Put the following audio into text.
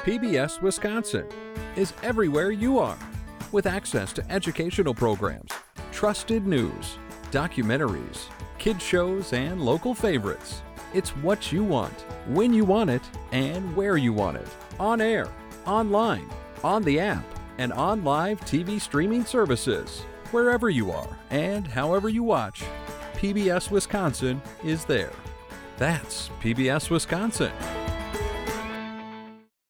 PBS Wisconsin is everywhere you are, with access to educational programs, trusted news, documentaries, kid shows, and local favorites. It's what you want, when you want it, and where you want it. On air, online, on the app, and on live TV streaming services. Wherever you are and however you watch, PBS Wisconsin is there. That's PBS Wisconsin.